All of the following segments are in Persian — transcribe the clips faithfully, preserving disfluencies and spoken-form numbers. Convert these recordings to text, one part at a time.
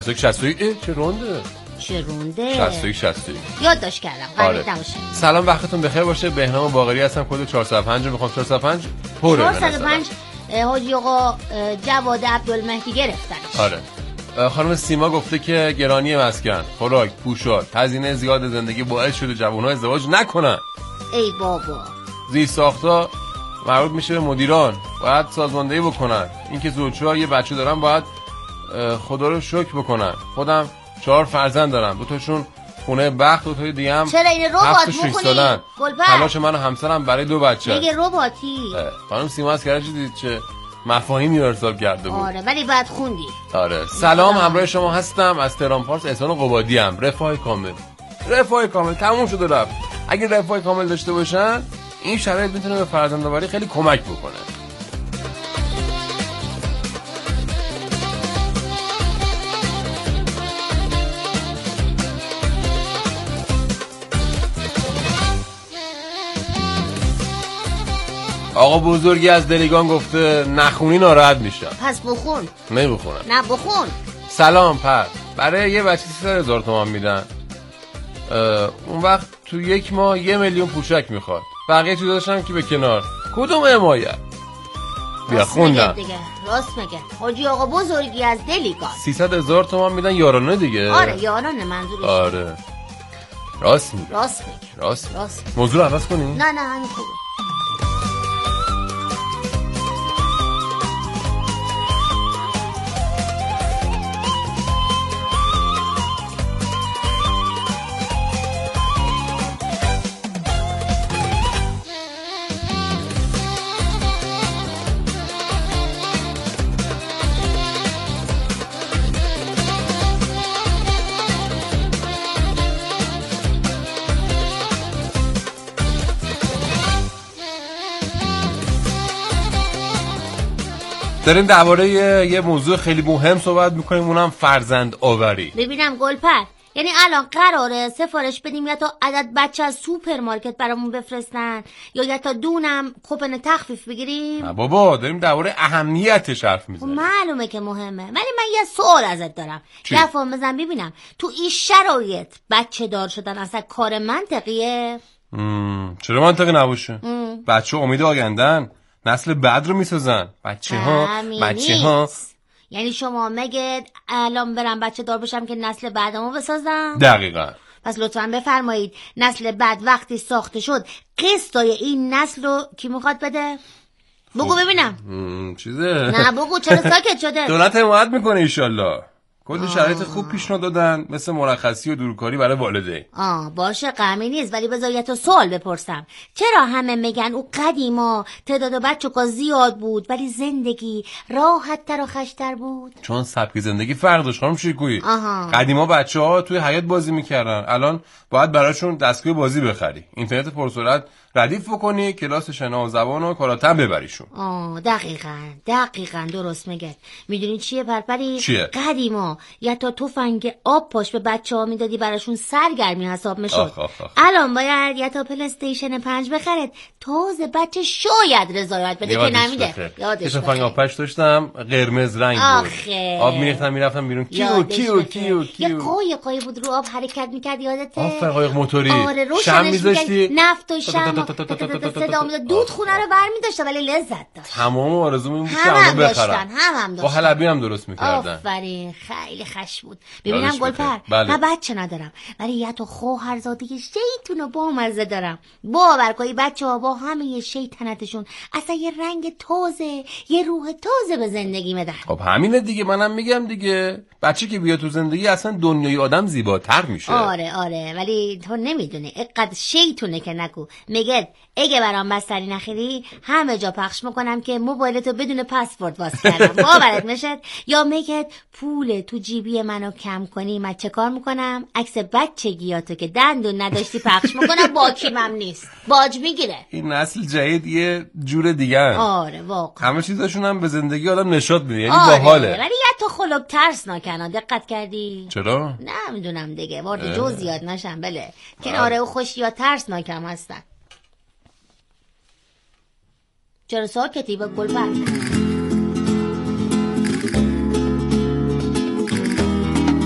شصت و یک چه رونده؟ چه رونده؟ شصت و یک شصت و یک یادداشت کردم. آره. سلام وقتتون بخیر باشه. بهنام باقری هستم. کد چهارصد و پنج رو میخوام. چهارصد و پنج پره. چهارصد و پنج حاجی آقا جواد عبدالمهدی گرفتنش. آره. خانم سیما گفته که گرانی مسکن، خوراک، پوشاک، هزینه زیاد زندگی باعث شده جوان‌ها ازدواج نکنن. ای بابا. زیست ساخت‌ها مربوط میشه به مدیران، باید سازماندهی بکنن. اینکه زوج‌ها یه بچه دارن باید خدا رو شکر بکنن. خودم چهار فرزند دارم، دو تاشون خونه بخت، دو تا دیگه هم چرا این ربات می‌خونی؟ تلاش من و همسرم برای دو بچه. میگه رباتی. خانم سیما از کرج دید چه مفاهیمی ارسال کرده بود. آره ولی بعد خوندی. آره. سلام همراه شما هستم از تهران پارس. احسان قبادی ام. رفاه کامل. رفاه کامل تموم شده رفت. اگه رفاه کامل داشته باشن این شرایط میتونه به فرزندآوری خیلی کمک بکنه. آقا بزرگی از دلیگان گفته نخونی ناراحت میشم. پس بخون. نمیخونم. نه بخون. سلام پر. برای یه بچه سیصد هزار تومان میدن. اون وقت تو یک ماه یه میلیون پوشک میخواد. بقیه چیز داشتم که به کنار. کدوم حمایت؟ بیا خوندم. دیگه راست میگه. حاجی آقا بزرگی از دلیگان سیصد هزار تومان میدن یارانه دیگه. آره یارانه منظورش. آره. راست میگه. راست میگه. راست. راست. موضوع عوض کنیم؟ نه نه همین خوبه. داریم درباره یه, یه موضوع خیلی مهم صحبت میکنیم، اونم فرزند آوری. ببینم گلپر، یعنی الان قراره سفارش بدیم یا تا عدد بچه از سوپرمارکت برامون بفرستن یا یا تا دونم کوپن تخفیف بگیریم؟ نه بابا، داریم درباره اهمیتش حرف میزنیم. معلومه که مهمه، ولی من یه سوال ازت دارم. لفظ بزن ببینم تو این شرایط بچه دار شدن اصلا کار منطقیه؟ مم. چرا منطقی نباشه؟ بچه امید آیندن، نسل بعد رو میسازن. بچه ها بچه ها یعنی شما مگه الان برم بچه دار بشم که نسل بعدمو بسازم؟ دقیقاً. پس لطفاً بفرمایید نسل بعد وقتی ساخته شد قسطای این نسل رو کی میخواد بده؟ بگو ببینم. چیزه؟ نه بگو، چرا ساکت شده؟ دولت حمایت میکنه ایشالله. کلی شرایط خوب پیشنهاد دادن، مثل مرخصی و دورکاری برای والدین. آه باشه، غمی نیست، ولی بذار تو سوال بپرسم. چرا همه میگن او قدیما تعداد بچه‌ها زیاد بود ولی زندگی راحت تر و خشتر بود؟ چون سبک زندگی فرق داشت خانم شیرکویی. قدیما بچه‌ها توی حیاط بازی میکردن، الان باید براشون دستگاه بازی بخری، اینترنت پرسرعت ردیف بکنی، کلاس شنا و زبان و کاراتن ببریشون. آه دقیقاً دقیقاً درست میگه. میدونی چیه پرپری؟ چیه؟ قدیما یا تا تفنگ آب پاش به بچه‌ها میدادی براشون سرگرمی حساب میشد. الان باید یا تا پلی استیشن پنج بخرید، تازه بچه شاید رضایت بده که نمیده. یادش تفنگ آب پاش داشتم قرمز رنگ بود. آخه. آب میریختم میرفتم بیرون کیو کیو کیو کیو. یه قایقی بود رو آب حرکت میکرد، یادته؟ آفر قایق موتوری. آره شم میذاشتی نفت و شم صدا میداد، دود خونه رو برمی‌داشت ولی لذت داشت. تمام آرزوم این بود که هم بخرم. هم هم داشتن. با حلبی هم درست می‌کردن. آفرین، خیلی خش بود. ببینم گلپر، من بچه ندارم ولی یه تو خواهرزاده شیطون و با مزه دارم. باور کنی بچه‌ها با همه شیطنتشون اصلا یه رنگ تازه، یه روح تازه به زندگی میدن. خب همینه دیگه، منم میگم دیگه. بچه که بیاد تو زندگی اصلا دنیای آدم زیباتر میشه. آره آره، ولی تو نمیدونی اینقدر شیطونه که نگو. میگه اگه برام بستنی نخری همه جا پخش میکنم که موبایلتو بدون پسورد واسه کردم. باورت میشه؟ یا میگه پول تو جیبی منو کم کنی من چه کار میکنم؟ عکس بچگیاتو که دندون نداشتی پخش میکنم، باکیمم نیست، باج میگیره. این نسل جدید یه جور دیگه هن. آره واقعا همه چیزاشون هم به زندگی آدم نشاط میده، یعنی آره، باحاله. ولی یه تو خلق ترس نکنه. دقت کردی؟ چرا؟ نمیدونم دیگه، وارد جو زیاد نشم. بله کناره و خوشی یا ترس ناکم هستن. چرا ساکتی با گلبر؟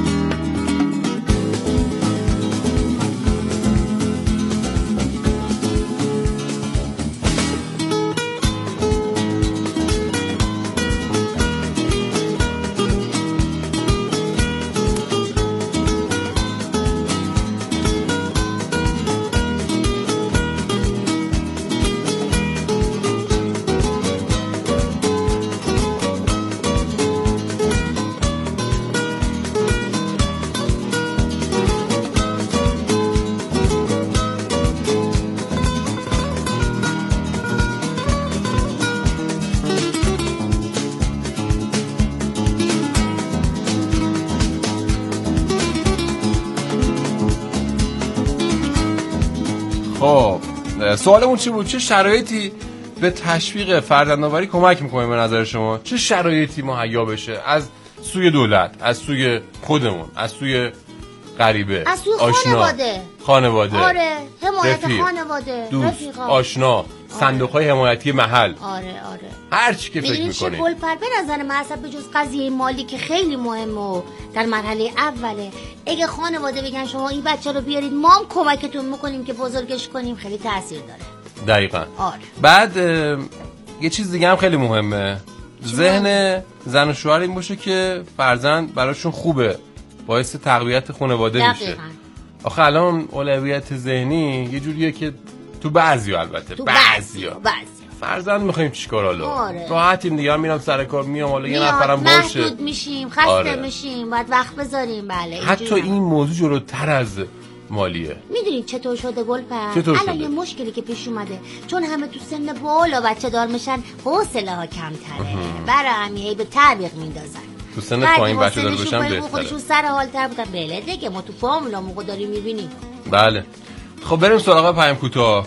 خب سوالمون چی بود؟ چه شرایطی به تشویق فرزندآوری کمک میکنه به نظر شما؟ چه شرایطی مهیا بشه از سوی دولت، از سوی خودمون، از سوی غریبه، از سوی آشنا، خانواده خانواده، آره، حمایت رفیق، خانواده، دوست، رفیقا، آشنا، صندوق‌های حمایتی محل، آره آره هر چی که فکر می‌دونی چه می‌کنی. گلپر به نظر من اصلا به جز قضیه مالی که خیلی مهمه و در مرحله اوله، اگه خانواده بگن شما این بچه رو بیارید ما هم کمکتون میکنیم که بزرگش کنیم، خیلی تاثیر داره. دقیقاً. آره. بعد یه چیز دیگه هم خیلی مهمه، ذهن زن و شوهر این باشه که فرزند براشون خوبه، باعث تقویت خانواده میشه. آخه الان اولویت ذهنی یه جوریه که تو بعضیا، البته تو بعضیا بعضیا فرزند میخوایم چیکار حالا؟ آره. راحتیم دیگه، هم میرم سر کار میام، حالا یه نفرم باشه، محدود میشیم، خسته آره. میشیم، باید وقت بذاریم. بله حتی این موضوع جلوتر از مالیه. میدونید چطور شده گلپر؟ چطور الان یه مشکلی که پیش اومده، چون همه تو سن بالا بچه دار میشن، حوصله ها کمتره، برای همین به تعویق میندازن. تو سن پایین بچه دار بشن بهتره. خودشون سر حال تر بودن. بله دیگه، ما تو فامیلا موقع داریم میبینیم. بله. خب بریم سراغ پیام کوتاه.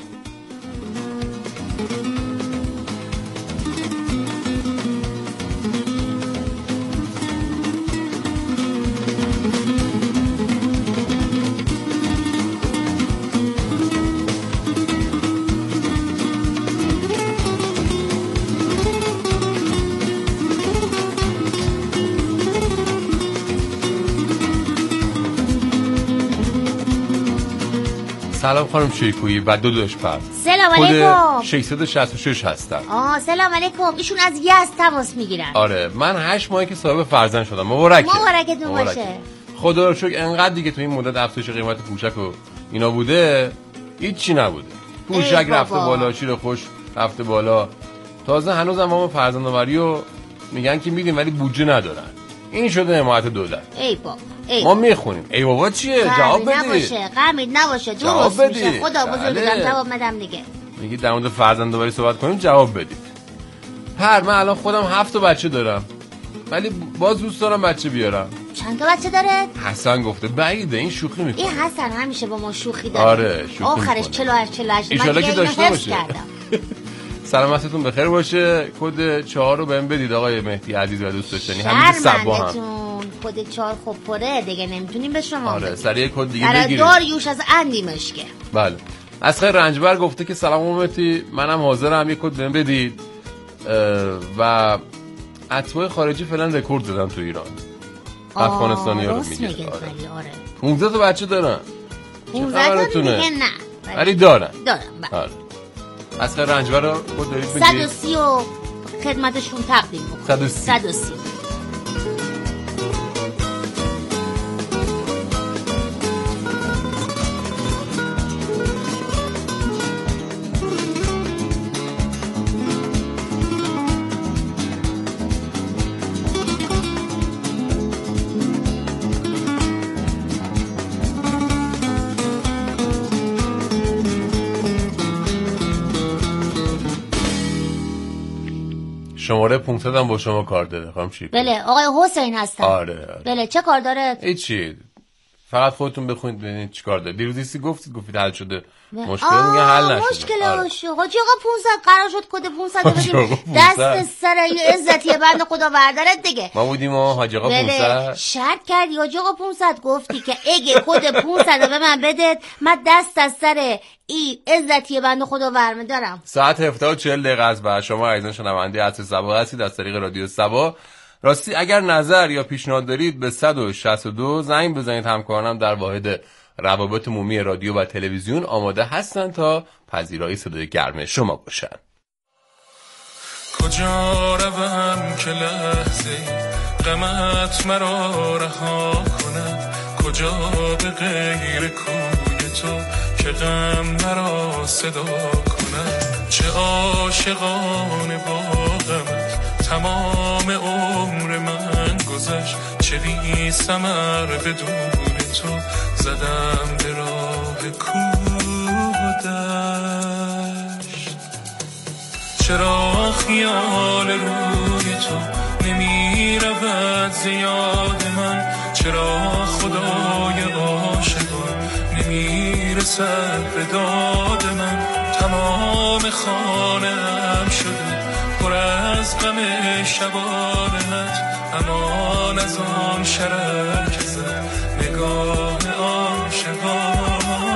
سلام خانم شیکویی و دو دوش پر. سلام علیکم. ششصد و شصت و شش هستم. آه سلام علیکم. ایشون از یزد تماس میگیرن. آره من هشت ماهی که صاحب فرزند شدم. مبارکه. مبارکتون باشه. خدا رو شکر انقدر دیگه تو این مدت افزایش قیمت پوشک و اینا بوده، هیچی نبوده. پوشک رفته بالا، شیر خوش رفته بالا. تازه هنوز هم ما فرزندآوری رو میگن که میدیم ولی بودجه ندارن. این شده حمایت دولت. ای بابا. ای ما میخونیم. ای بابا چیه؟ جواب بدید. نباشه، غمید نباشه، درست میشه. خدا بزرگم جواب میدم دیگه. میگی در مورد فرزندآوری صحبت کنیم، جواب بدید. هر من الان خودم هفت تا بچه دارم. ولی باز دوست دارم بچه بیارم. چند تا بچه داره؟ حسن گفته بعیده، این شوخی میکنه. این حسن همیشه با ما شوخی داره. آره شوخی آخرش چهل و هشت چهل و هشت ان شاءالله که داشته باشه. سلامتتون بخیر باشه. کد چهار رو بهم بدید آقای مهدی عزیز و دوست داشتنی. همین صبا هم کد چهار خب پره دیگه، نمیتونیم به شما. آره سریع کد دیگه بگیرید. داریوش از اندیمشکه. بله. اسخر رنجبر گفته که سلام مهدی، منم حاضرم، یک کد بهم بدید. و اتباع خارجی فعلا رکورد زدن تو ایران. افغانستانی‌ها رو میگه. آره. پانزده تا بچه دارن. پانزده تا دیگه نه. ولی دارن. دارن. آره. اسخر رنجبر رو کد دارید بگید. صد و سی و خدمتشون تقدیم می‌کنم. صد و سی. صد و سی. شماره پانصد هم با شما کار داره خانم شیک. بله آقای حسین هستم. آره, آره. بله چه کار داره؟ هیچی، فقط خودتون بخونید ببینید چیکار داره. دیروزی گفتید گفتید حل شده. مشکل میگه حل نشده. مشکل هاشو حاجی آقا پانصد قرار شد کد پانصد بدیم دست سر عزتی بنده خدا بردارت دیگه. ما بودیم و حاجی آقا پانصد شرط کردی حاجی آقا پانصد گفتی که اگه کد پانصد رو به من بدید من دست از سر ای عزتی بنده خدا برمی دارم. ساعت هفده و چهل دقیقه است. بعد شما عزیزان شنونده عصر صبا هستید از طریق رادیو صبا. راستی اگر نظر یا پیشنهاد دارید به صد و شصت و دو زنگ بزنید. همکارانم در واحد روابط عمومی رادیو و تلویزیون آماده هستند تا پذیرایی صدای گرم شما باشن. کجا روم که لحظه غمت مرا رها کنم، کجا به غیر کوی تو که غم مرا صدا کنم، چه عاشقانه با غمت تمام عمر من گذشت، چه بی ثمر بدون تو زدم به راه کودشت. چرا خیال روی تو نمی رود زیاد من، چرا خدای عاشقان نمی رسد میرسد به داد من، تمام خانه‌ام شده پر از غم شبانت، امان از آن شرر که زد نگاه عاشقانه.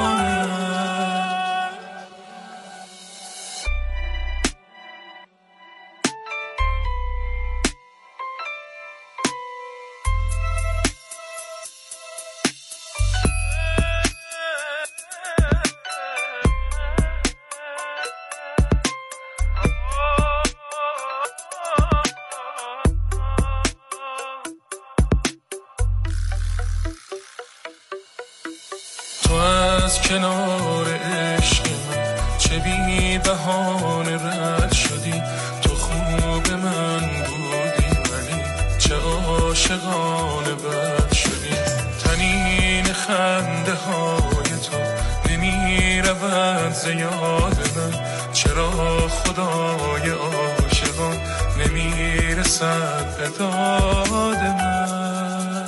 کنار عشق من چه بی بهانه رد شدی، تو خوب من بودی ولی چه عاشقانه بد شدی. تنین خنده های تو نمی رود ز یاد من، چرا خدای عاشقان نمی رسد به داد من.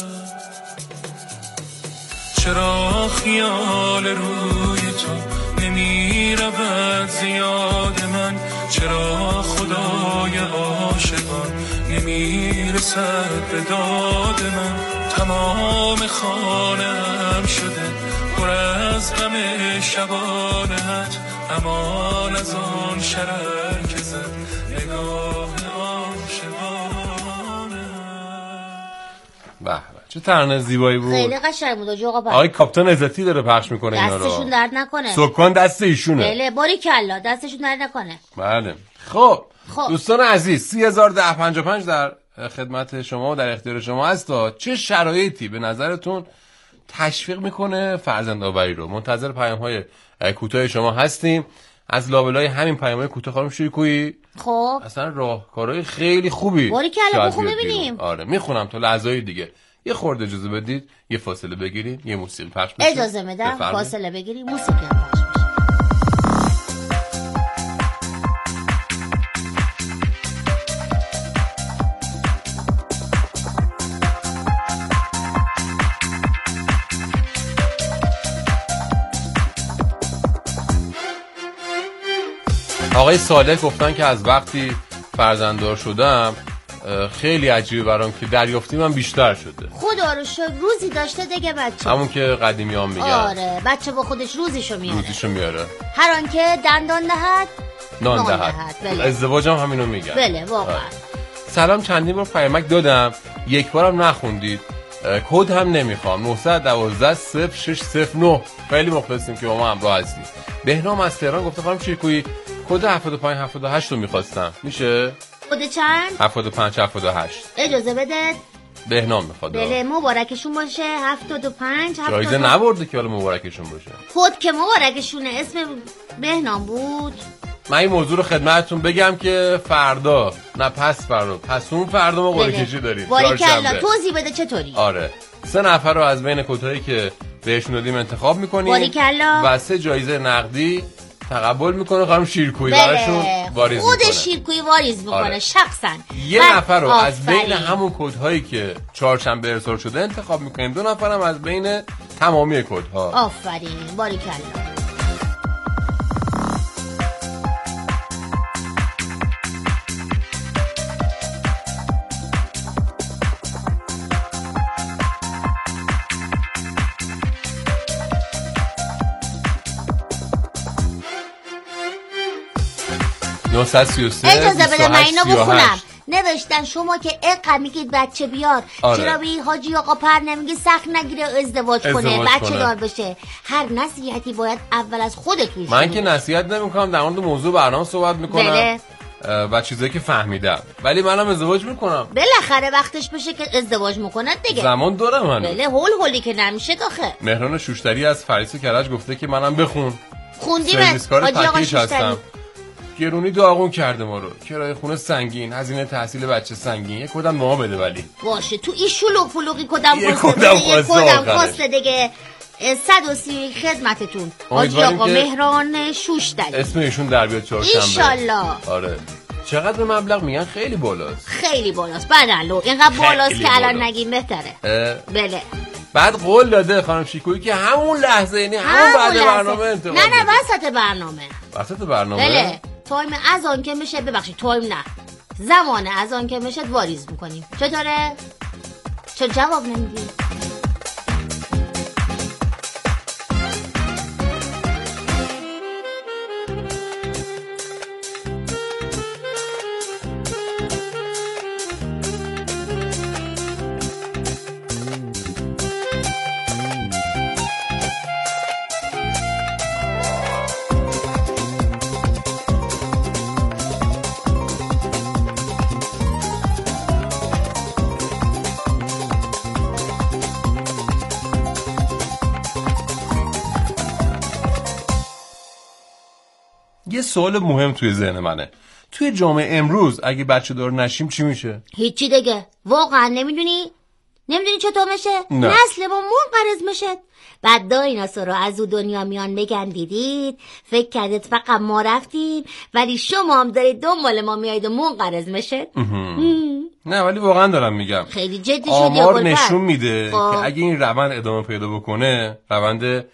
چرا خیال روی تو نمی رود زیاد من، چرا خدای عاشقان نمی رسد به داد من. تمام خانه‌ام شده پر از غم شبانت، امان از آن شرر که زد نگاه عاشقانه. به چه ترانه زیبایی بود. خیلی قشنگ بود آقا پس. آقای کاپیتان عزتی داره پخش میکنه اینا رو. دستشون درد نکنه. سکان دست ایشونه. بله باریکلا دستشون درد نکنه. بله. خب, خب. دوستان عزیز سی هزار و ده پنجاه و پنج در خدمت شما و در اختیار شما هست تا چه شرایطی به نظرتون تشویق میکنه فرزندآوری رو. منتظر پیام‌های کوتاه شما هستیم. از لابلای همین پیام‌های کوتاه خانم شیرکویی خب اصلا راهکارهای خیلی خوبی باریکلا بخون ببینیم. آره میخونم تا لحظه‌های دیگه. یه خورده اجازه بدید یه فاصله بگیرید، یه موسیقی پخش بشه. اجازه میدم فاصله بگیرید، موسیقی پخش بشه. آقای صالح گفتن که از وقتی فرزنددار شدم خیلی عجیبه برام که دریافتی من بیشتر شده. خدا رو شکر روزی داشته دیگه بچه. همون که قدیمی هم میگن. آره بچه با خودش روزیشو میاره. روزیشو میاره. هر آن که دندان دهد نان دهد. بله. ازدواج هم همینو میگن. بله واقعا. سلام، چندین بار پیامک دادم یک بارم نخوندید. کد هم نمیخوام. نه یک دو صفر شش صفر نه. خیلی مخلصیم که با ما همراه هستید. بهنام از تهران گفته خانم شیرکویی کد هفتاد و پنج هفتاد و هشت رو میخواستم. میشه؟ کد چند؟ هفتاد و پنج هفتاد و هشت. اجازه بده. بهنام میخواد. بله مبارکشون باشه. هفتاد و پنج جایزه نبرده که حالا مبارکشون باشه. کد که مبارکشونه. اسم بهنام بود. من این موضوع رو خدمتتون بگم که فردا نه پس فردا پس اون فردا مبارکشی داریم. باریکلا توضیح بده چطوری. آره سه نفر رو از بین کدهایی که بهشون دادیم انتخاب میکنیم باریکلا. و سه جایزه نقدی تقبل میکنه خانم شیرکویی براشون واریز خود میکنه. شیرکویی واریز میکنه. آره. شخصا یه نفر رو از بین همون کدهایی که چهارشنبه ارسال شده انتخاب میکنیم. دو نفرم از بین تمامی کدها. آفرین باریکلا. نهصد و سی و سه اجازه بده من اینو بخونم. نوشتن شما که اقا میگید بچه بیار. آره. چرا به حاجی آقا پر نمیگی سخت نگیره ازدواج, ازدواج کنه بچه دار بشه. هر نصیحتی باید اول از خودتون. من که نصیحت نمیکنم، در مورد موضوع برنامه صحبت میکنم. بله. و چیزایی که فهمیدم. ولی منم ازدواج میکنم. بالاخره وقتش بشه که ازدواج میکنه دیگه. زمان دارم من. بله هول هولی که نمیشه آخه. مهران شوشتری از فریس کرج گفته که منم بخون. خوندیم حاجی آقا شوشتری. گرونی داغون کرده ما رو. کرایه خونه سنگین، هزینه تحصیل بچه سنگین. یک کدم ما بده ولی. باشه تو این شلوغ فلوغی کدم خواسته. یک کدم خواسته دیگه. صد و سی خدمتتون. حاجی آقا مهران شوشتری. اسم ایشون در بیاد چهارشنبه. ان شاءالله. آره. چقدر مبلغ میگن؟ خیلی بالاست. خیلی بالاست. بله اینقدر بالاست که الان نگیم بهتره. بله. بعد قول داده خانم شیکویی که همون لحظه، یعنی همون بعد برنامه انتقال نه نه وسط برنامه. وسط برنامه؟ بله. تایم از آن که میشه، ببخشید تایم نه، زمان از آن که میشه واریز میکنیم. چطوره؟ چرا جواب نمیدی؟ یه سوال مهم توی ذهن منه، توی جامعه امروز اگه بچه دار نشیم چی میشه؟ هیچی دیگه. واقعا نمیدونی؟ نمیدونی چطور میشه؟ نه. نسل ما منقرض میشه. بعد دایناسور رو از او دنیا میان بگن دیدید، فکر کردید فقط ما رفتیم، ولی شما هم دارید دنبال ما میایید و منقرض میشه. نه ولی واقعا دارم میگم خیلی جدی شدی. آمار نشون میده خب. که اگه این روند ادامه پیدا بکنه، روند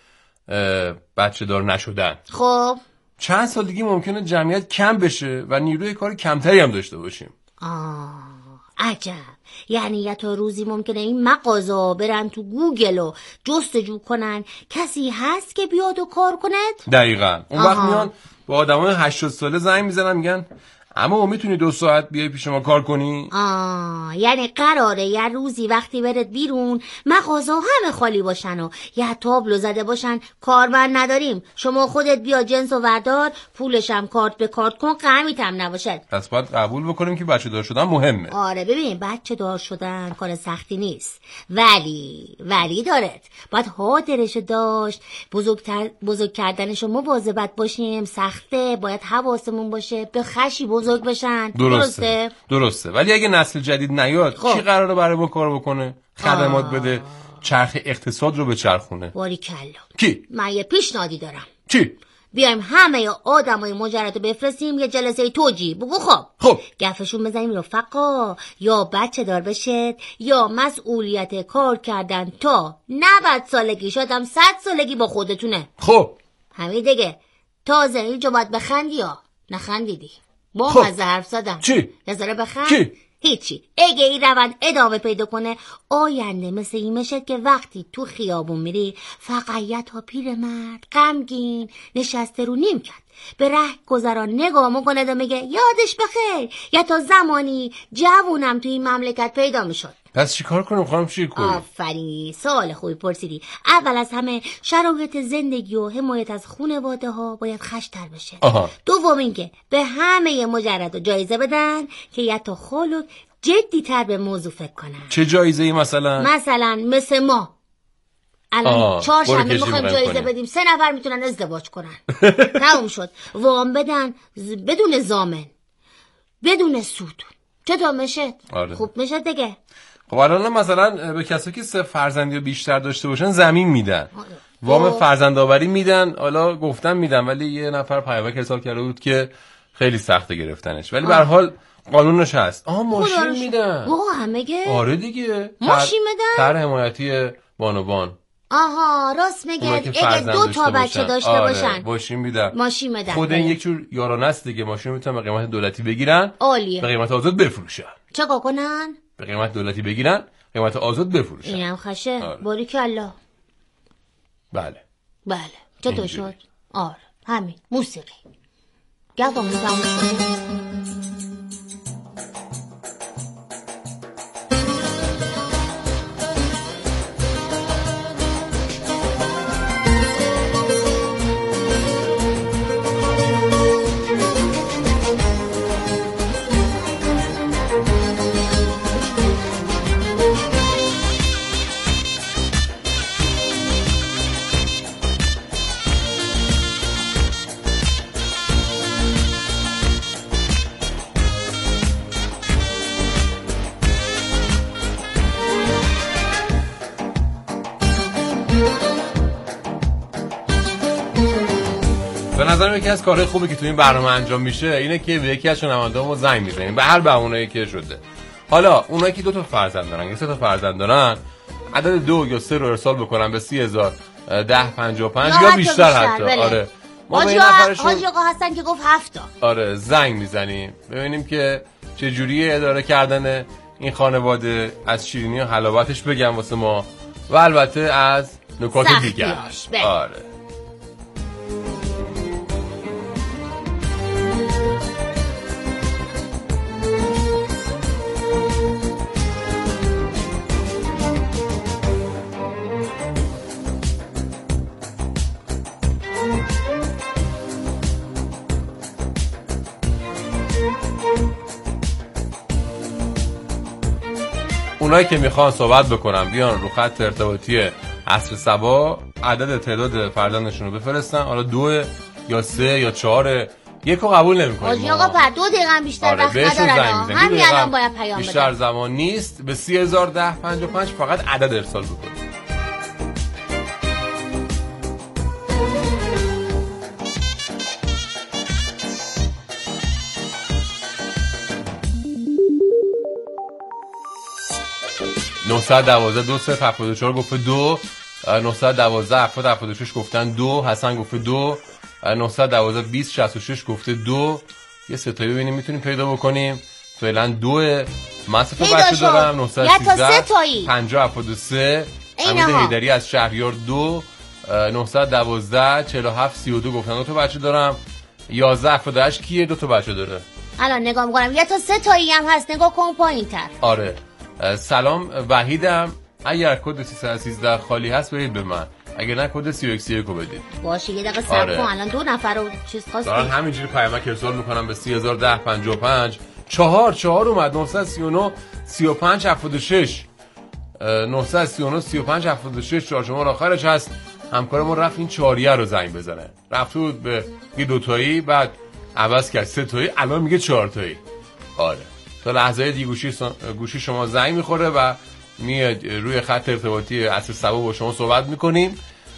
بچه دار نشدن، خب چند سال دیگه ممکنه جمعیت کم بشه و نیروی کار کمتری هم داشته باشیم. آه عجب. یعنی یا تا روزی ممکنه این مغازه برن تو گوگل و جستجو کنن کسی هست که بیاد و کار کند؟ دقیقاً. اون وقت میان با آدمای هشتاد ساله زنگ میزنن میگن اما میتونی دو ساعت بیای پیش ما کار کنی؟ آه یعنی قراره یه روزی وقتی برد بیرون مغازه همه خالی باشن و یه تابلو زده باشن کارمند نداریم، شما خودت بیا جنس و وردار، پولشم کارت به کارت کن، قمیت هم نباشد. پس باید قبول بکنیم که بچه دار شدن مهمه. آره ببین بچه دار شدن کار سختی نیست، ولی ولی دارد باید حاضرشو داشت. بزرگتر بزرگ کردنشو مواظبت باشیم، سخته، باید حواسمون باشه به خشی بزرگ بشن. درسته درسته, درسته. ولی اگه نسل جدید نیاد خب. کی قراره برای ما کار بکنه، خدمات آه. بده، چرخ اقتصاد رو به چرخونه؟ باریکلا. کی؟ من یه پیشنهادی دارم. چی؟ بیایم همه آدمای مجرد رو بفرستیم یه جلسه توجیه، بگو خب خب گفشون بزنیم رفقا، یا بچه دار بشد یا مسئولیت کار کردن تا نود سالگی شدم صد سالگی با خودتونه. خب همین دیگه. تازه اینجا باید بخندی یا نخندیدی با خب. مزه حرف زدم. چی؟ نظره بخند؟ چی؟ هیچی. اگه این روند ادامه پیدا کنه آینده مثل این میشه که وقتی تو خیابون میری فقط یه تا پیرمرد غمگین نشسته رو نیمکت به ره گذران نگاه میکنه و میگه یادش بخیر یا تا زمانی جوونم تو این مملکت پیدا میشد. پس چی کار کنم خانم شیکویی؟ آفرین، سوال خوبی پرسیدی. اول از همه شرایط زندگی و حمایت از خانواده ها باید خشتر بشه. آها. دوم اینکه به همه مجرد جایزه بدن که یا تا خالق جدی تر به موضوع فکر کنن. چه جایزه ای مثلا؟ مثلا مثل ما الان چهار شنبه میخوایم جایزه کنیم. بدیم سه نفر میتونن ازدواج کنن. تموم شد. وام بدن بدون ضامن بدون سود. چطور میشه؟ آره. خوب میشه دیگه. خب الان مثلا به کسایی که سه فرزندی و بیشتر داشته باشن زمین میدن، وام فرزندآوری میدن. حالا گفتم میدن ولی یه نفر پیامک حساب کرده بود که خیلی سخته گرفتنش، ولی به هر حال قانونش هست. آها ماشین میدن. واقعا میگه؟ آره دیگه. ماشین میدن؟ تر حمایتی بانوان. آها راست میگه. اگه دو تا بچه داشته آره. باشن ماشین میدن. ماشین میدن. خود این یک جور یارانه است دیگه. ماشین میتونن به قیمت دولتی بگیرن، عالیه. به قیمت آزاد بفروشن. چیکار کنن؟ به قیمت دولتی بگیرن، قیمت آزاد بفروشن. اینم خشه. آره. باریکالله. بله بله. چطور شد؟ آره همین موسیقی. گفتم تموم شد. به نظرم یکی از کارهای خوبی که تو این برنامه انجام میشه اینه که به یکی از شنونده‌ها زنگ میزنیم به هر بهونه‌ای که شده. حالا اونایی که دو تا فرزند دارن یا سه تا فرزند دارن عدد دو یا سه رو ارسال بکنن به سی هزار ده پنجاه و پنج یا بیشتر حتی. بله. آره ما به این حاجی نفرشون آقا هستن که گفت هفتا. آره زنگ میزنیم ببینیم که چه جوری اداره کردن این خانواده، از شیرینی و حلاوتش بگم واسه ما و البته از نکات دیگر. آره اونایی که میخوان صحبت بکنن بیان رو خط ارتباطی عصر صبا، عدد تعداد فرزندشون رو بفرستن، حالا دو یا سه یا چهار، یکو قبول نمی‌کنیم. حاجی آقا پر دو دقیقه هم بیشتر آره وقت ندارن، همین الان باید پیام بدن. بیشتر زمان نیست. به سی هزار ده پنجاه و پنج فقط عدد ارسال بکنید. نه یک دو دو صفر هفت چهار گفته دو، نه یک دو هفت هفت شش گفتن دو، حسن گفته دو، نه یک دو بیست شصت و شش گفته دو. یه ستایی ببینیم میتونیم پیدا بکنیم. فعلا دو مصرف بچه دارم. نه یک سه پنجاه هفتاد و سه حمید حیدری از شهریار دو، نه یک دو چهل و هفت سی و دو گفتن دو تا بچه دارم. یازده هفتاد و هشت کیه دو تا بچه داره؟ الان نگاه میکنم یه تا سه تایی هم هست، نگاه کن پایین‌تر. آره سلام وحیدم، اگر کد سیصد و سیزده خالی هست بدید به من، اگر نه کد سی و یک سی و یک رو بدید. باشه یه دقیقه صبر کن. الان دو نفر رو چیز خواستی دارن همینجوری پیامک ارسال میکنم به سی هزار ده پنجاه و پنج. چهار چهار اومد. نه سه نه سی و پنج هفتاد و شش نه سه نه سی و پنج هفتاد و شش چهار شماره آخرش هست. همکارمون رفت این چهاریه رو زنگ بزنه، رفت بود به یه دو تایی، بعد عوض کرد سه تایی، الان میگه چهار تایی. آره تا لحظه دیگه گوشی گوشی شما زنگ میخوره و میاد روی خط ارتباطی عصر صبا با شما صحبت میکنیم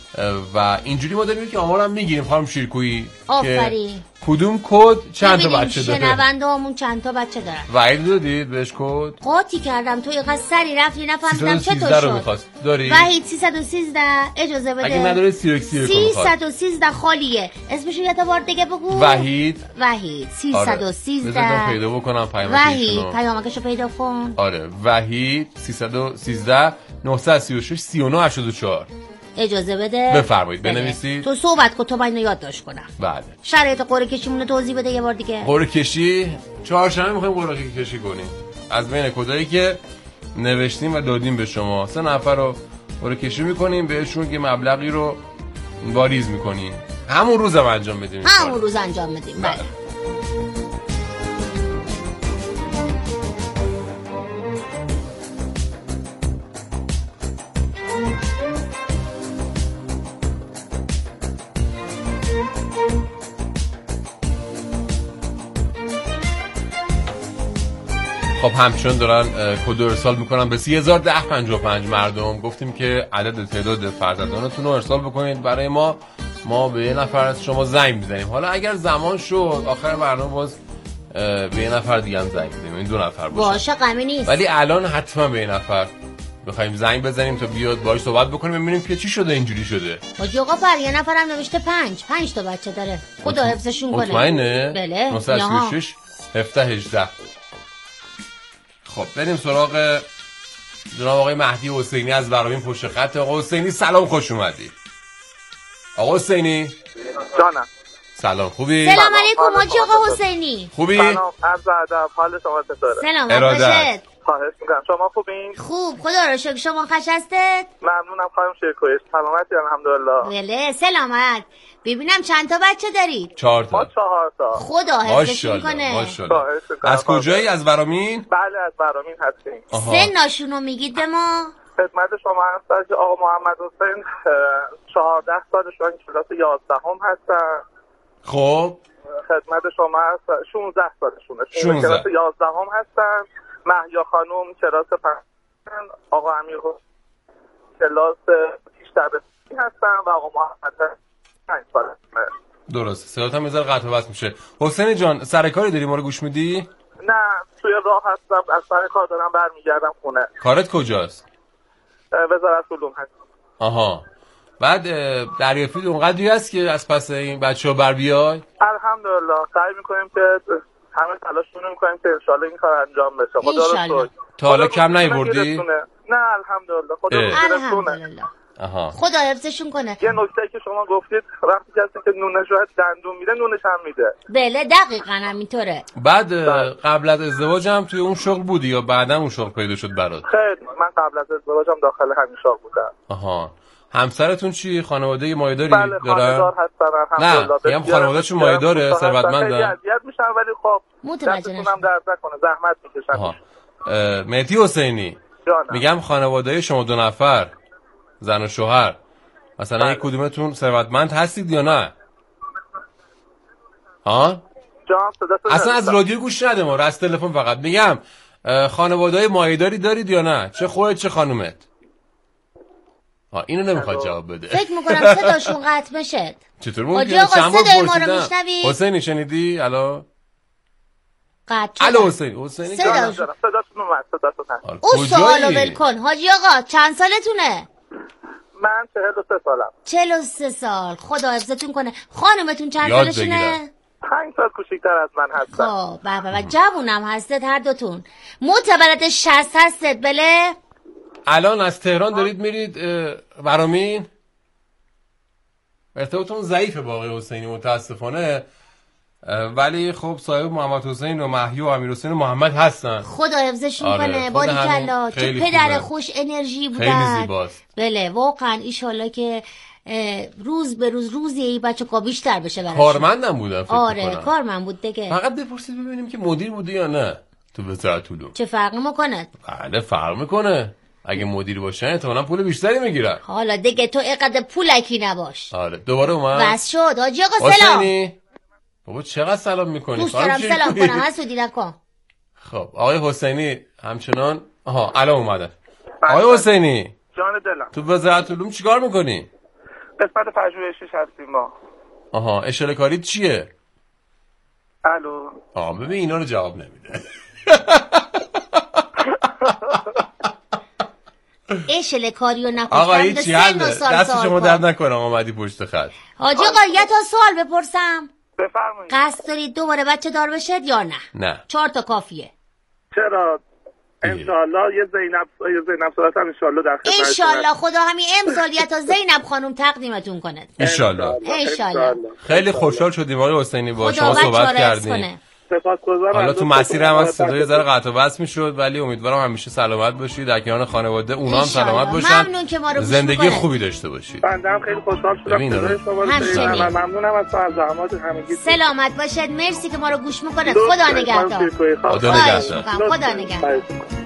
و اینجوری ما داریم که آمار هم میگیریم. خانم شیرکویی آفرین کدوم کد چند تا بچه داره؟ شنونده همون چند تا بچه دارن. وحید دادید بهش کد؟ قاطی کردم تو اینقدر سری رفتی نفهمیدم چطور شد. رو میخواست داری؟ وحید سیصد و سیزده اجازه بده. اگه نداره سی و یک سی و یک سیصد و سیزده خالیه. اسمشو یه تا بار دیگه بگو. وحید وحید سیصد و سیزده. بذارم پیدا بکنم پیامکشو. وحید پیامکشو پیدا کن. آره وحید سیصد و سیزده نه سی و شش سی و نه هشتاد و چهار. اجازه بده بفرمایید بنویسید. تو صحبت کن تو من اینو یادداشت کنم. بله شرایط قرعه کشیمون توضیح بده یه بار دیگه. قرعه کشی چهارشنبه میخوایم قرعه کشی کنیم. از بین کدایی که نوشتیم و دادیم به شما سه نفر رو قرعه کشی میکنیم، بهشون یه مبلغی رو واریز میکنیم. همون روز هم انجام بدیم. همون روز انجام بدیم. بله. خب همچنان دارن کد ارسال میکنن به سی هزار ده پنجاه و پنج. مردم گفتیم که عدد تعداد فرزندانتون رو ارسال بکنید برای ما، ما به یه نفر از شما زنگ میزنیم. حالا اگر زمان شد آخر برنامه باز به یه نفر دیگه هم زنگ میزنیم، این دو نفر باشه باشه غمی نیست، ولی الان حتما به یه نفر میخوایم زنگ بزنیم تا بیاد باهاش صحبت بکنیم ببینیم که چی شده اینجوری شده. حاجی آقا پر یه نفرم نوشته پنج پنج تا بچه داره، خدا حفظشون کنه. مطمئنه؟ بله. نه سی و شش هفده هجده. خب بریم سراغ جناب آقای مهدی حسینی از ورامین پشت خط. آقا حسینی سلام، خوش اومدی. آقا حسینی جانم سلام، خوبی؟ سلام علیکم حاجی آقا حسینی. خوبی؟ سلام، عرض ادب، حال شما چطوره؟ سلام ارادت. خواهش می‌کنم. شما خوبین؟ خوب خدا رو شکر. شما خوش هستید؟ ممنونم خانم شیرکویی. سلامتی الحمدلله. بله سلامت. ببینم چند تا بچه دارید؟ چهار تا. ما چهار تا. خدا حفظشون کنه. ماشاءالله. از کجایی؟ از ورامین؟ بله از ورامین هستیم. سنشون رو میگید به ما؟ خدمت شما هستم که آقا محمد حسین چهارده سالشون کلاس یازدهم هستن. خب خدمت شما هستم شانزده سالشونه. شانزده کلاس یازدهم هستن. مهیا خانم کلاس پنج، آقا امیر کلاس شش دبستانی هستن و آقا محمد پنج سالشه. درسته. صدات هم میذاره قطع و وصل میشه. حسین جان سر کاری داری ما رو گوش میدی؟ نه توی راه هستم، از سر کار دارم برمیگردم خونه. کارت کجاست؟ وزارت علوم هست. آها. بعد دریافت اونقدری هست که از پس این بچه‌ها بر بیای؟ الحمدلله سعی میکنیم که همه تلاشمون میکنیم که انشالله این کار انجام بشه. خدا رو شکر. تا حالا کم نیوردی؟ نه الحمدلله خدا رو الحمدلله. آها. خدا حفظشون کنه. یه نکته که شما گفتید وقتی کسی که نونش رو دندون میده نونش هم میده. بله دقیقاً همینطوره. بعد قبل از ازدواجم توی اون شغل بودی یا بعدا اون شغل پیدا شد برات؟ خیلی من قبل از ازدواجم داخل همین شغل بودم. آها. همسرتون چی؟ خانواده مایه‌داری بله دارن؟ خانه‌دار هستن الحمدلله. نه میگم خانواده‌شون مایه‌داره، ثروتمندن. خیلی اذیت میشن ولی خب متوجه نشدم درد نکنه زحمت میکشن. آها. مهدی حسینی میگم خانواده شما دو نفر زن و شوهر مثلا یک کدومتون ثروتمند هستید یا نه؟ ها؟ جان صدا اصلا از رادیو گوش نده ما، از تلفن فقط. میگم خانواده‌های مایه‌داری دارید یا نه؟ چه خودت چه خانومت؟ ها اینو نمیخواد جواب بده. فکر میکنم صداشون قطع بشه. چطور ممکنه؟ آقا چند بار صدای ما رو پرسیدم. میشنوی؟ حسینی شنیدی؟ الو قطع شد. الو حسینی حسینی صدا- صداتون اومد صداتون هست. اون سوالو ول کن. حاجی آقا چند سالتونه؟ من چهل و سه سالم. چهل و سه سال. خدا حفظتون کنه. خانومتون چند یاد سالشونه؟ بگیرم. پنج سال کوچیک‌تر از من هستن. خب بابا و جوونم هستید هر دوتون. معتبرت شصت هستید بله؟ الان از تهران دارید میرید برامین؟ ارتباطتون ضعیفه با آقای حسینی متاسفانه، ولی خب صاحب محمد حسین و مهیو و امیر حسین و محمد هستن. خدا حفظشون آره، کنه. خود باریکلا همین چه خیلی پدر خوبه. خوش انرژی بودن. خیلی زیباست. بله واقعا ایشالله که اه، روز به روز روزی ای بچه کا بیشتر بشه براشون. کارمندم بودن فکر آره می‌کنم. کارمند بود دیگه. فقط بپرسید ببینیم که مدیر بوده یا نه تو وزارت علوم. چه فرقی میکنه؟ بله فرق میکنه. اگه مدیر باشن احتمالاً پول بیشتری میگیرن. حالا دیگه تو اینقدر پولکی نباش. آره دوباره اومد. بس شد حاجی آقا سلام. حسینی بابا چقدر سلام میکنی؟ دوست دارم سلام کنم حسودی نکن. خب آقای حسینی همچنان آها الان اومدن. آقای حسینی جان دلم. تو وزارت علوم چیکار میکنی؟ قسمت پژوهشیش هستیم ما. آها اشاره کاری چیه؟ الو. آها ببین اینا رو جواب نمیده. اشل کاریو نپرسم. آقا هیچی حل دست شما درد نکنم اومدی پشت خط. حاجی آقا یه تا سوال بپرسم. بفرمایید. قصد دارید دوباره بچه دار بشید یا نه؟ نه. چهار تا کافیه. چرا؟ انشالله یه زینب یه زینب صورت هم انشالله در خدمت. انشالله خدا همین امسال یه تا زینب خانم تقدیمتون کنه. انشالله. انشالله. خیلی خوشحال شدیم آقای حسینی با شما خدا صحبت بچه‌ها رو حفظ کردیم. کنه. سپاسگزارم. حالا تو مسیر هم از صدای ذره قطع و وصل میشد ولی امیدوارم همیشه سلامت باشید در کنار خانواده اونا هم انشالله. سلامت باشن. ممنون که ما رو گوش زندگی می‌کنه. خوبی داشته باشید. بنده هم خیلی خوشحال شدم. ببین آره. همچنین. ممنونم از زحمات همگی. سلامت باشید. مرسی که ما رو گوش میکنه. خدا نگهدار. خدا خواهش نگهدار. میکنم. خدا نگهدار.